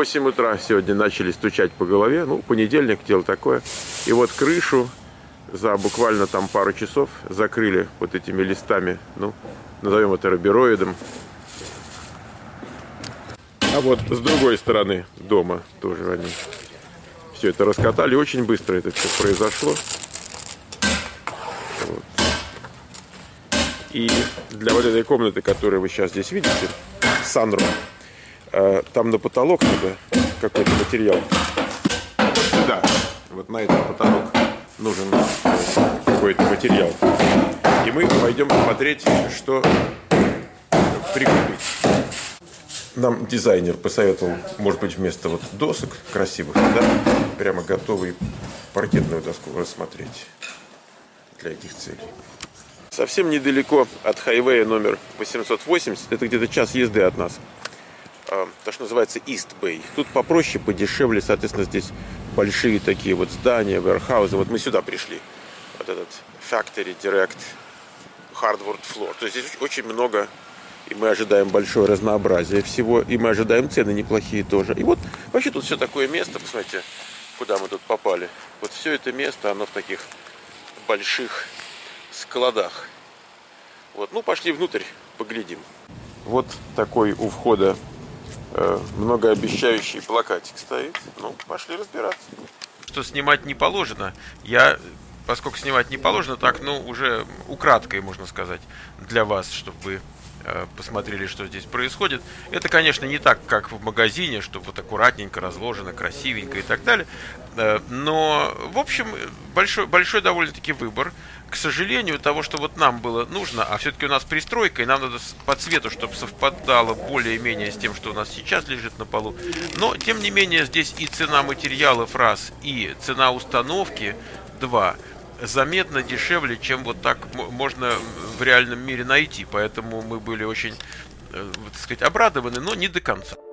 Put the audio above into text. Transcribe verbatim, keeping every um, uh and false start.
восемь утра сегодня начали стучать по голове. Ну, понедельник, дело такое. И вот крышу за буквально там пару часов закрыли вот этими листами. Ну, назовем это робероидом. А вот с другой стороны дома тоже они все это раскатали. Очень быстро это все произошло. Вот. И для вот этой комнаты, которую вы сейчас здесь видите, санрум, там на потолок надо какой-то материал. Да, вот на этот потолок нужен какой-то материал. И мы пойдем посмотреть, что прикупить. Нам дизайнер посоветовал, может быть, вместо вот досок красивых, да, прямо готовый паркетную доску рассмотреть для этих целей. Совсем недалеко от хайвея номер восемьсот восемьдесят, это где-то час езды от нас, то, что называется East Bay. Тут попроще, подешевле, соответственно, здесь большие такие вот здания, warehouse. Вот мы сюда пришли, вот этот Factory Direct Hardwood Floor. То есть здесь очень много, и мы ожидаем большое разнообразие всего, и мы ожидаем цены неплохие тоже. И вот вообще тут все такое место, посмотрите, куда мы тут попали. Вот все это место, оно в таких больших складах. Вот, ну пошли внутрь, поглядим. Вот такой у входа э, многообещающий плакатик стоит. Ну, пошли разбираться. Что снимать не положено, я, поскольку снимать не положено, так, ну, уже украдкой, можно сказать, для вас, чтобы вы э, посмотрели, что здесь происходит. Это, конечно, не так, как в магазине, что вот аккуратненько разложено, красивенько и так далее. Э, но, в общем, большой, большой довольно-таки выбор. К сожалению, того, что вот нам было нужно, а все-таки у нас пристройка, и нам надо по цвету, чтобы совпадало более-менее с тем, что у нас сейчас лежит на полу. Но, тем не менее, здесь и цена материалов раз, и цена установки два заметно дешевле, чем вот так можно в реальном мире найти. Поэтому мы были очень, так сказать, обрадованы, но не до конца.